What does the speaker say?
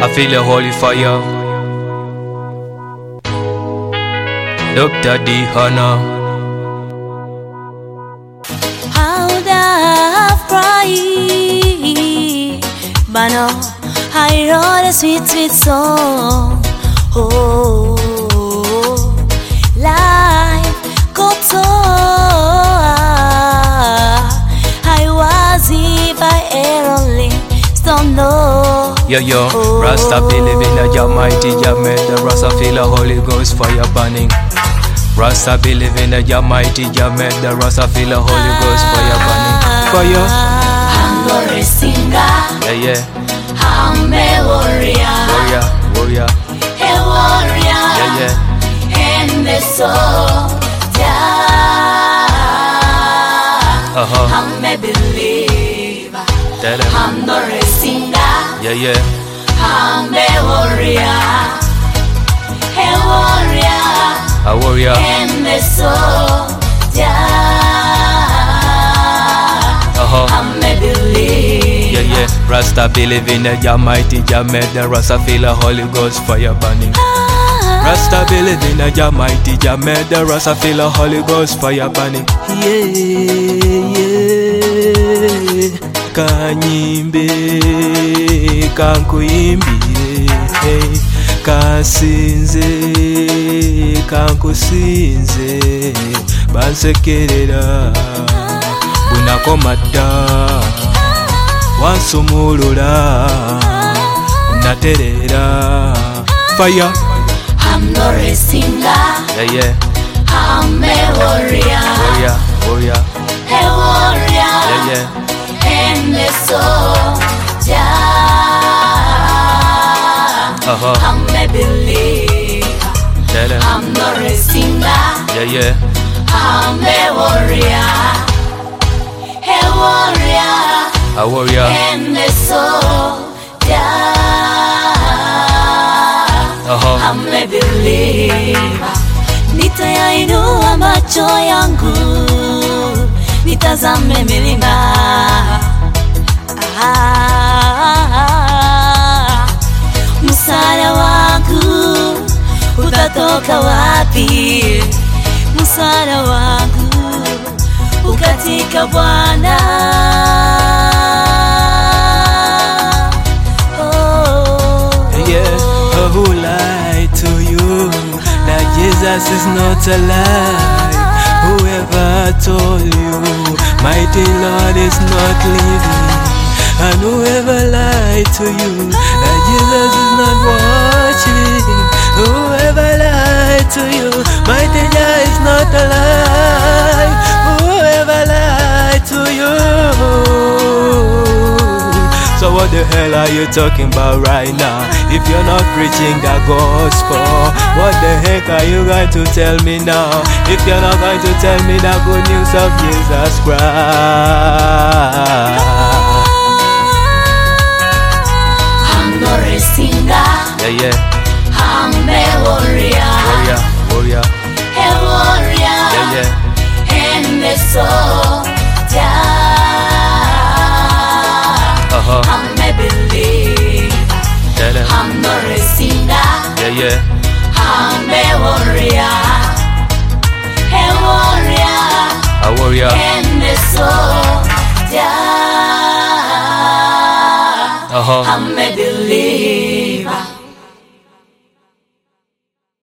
I feel a holy fire. Dr. D. Hannah. How would I have cried, but no, I wrote a sweet, sweet song. Oh, life got so I was if I only don't know. Yo, Rasta believe in a Jah mighty Jah made the Rasta feel a Holy Ghost fire burning. Rasta believe in a Jah mighty Jah made the Rasta feel a Holy Ghost fire burning. Fire. I'm not a singer. Yeah. I'm a warrior. Warrior. A warrior. Yeah. And the soldier. I'm a believer. Tell him. I'm not a singer. Yeah. I'm a warrior. A warrior. And the soldier. I'm a believer. Yeah. Rasta believe in a Jah mighty Jah made the Rasta feel a Holy Ghost fire burning. Rasta believe in a Jah mighty Jah made the Rasta feel a Holy Ghost fire burning. Yeah. Kanyimbe kankuyimbire, kasinze kankusinze, bansekerera bunakomata wansumulula naterera. Fire. I'm not a singer. Yeah. I'm a warrior. Warrior. A warrior. Yeah. And the soldier. I'm a believer. Tell him. I'm not a singer. Yeah. I'm a warrior. A warrior. And the soldier. I'm a believer. Nitayainua macho yangu nitazame milima. Msaada wangu utatoka wapi? Msaada wangu ukatika Bwana. Who lied to you that Jesus is not alive? Whoever told you mighty Lord is not living? And whoever lied to you that Jesus is not watching? Whoever lied to you mighty Jah is not alive? Whoever lied to you? So what the hell are you talking about right now? If you're not preaching the gospel, what the heck are you going to tell me now? If you're not going to tell me the good news of Jesus Christ. I'm not a singer. Yeah. I'm a warrior. Warrior. A warrior. Yeah. And the soldier. I'm a believer. I'm not a singer. Yeah. I'm a warrior. A warrior. And the soldier. I'm a believer.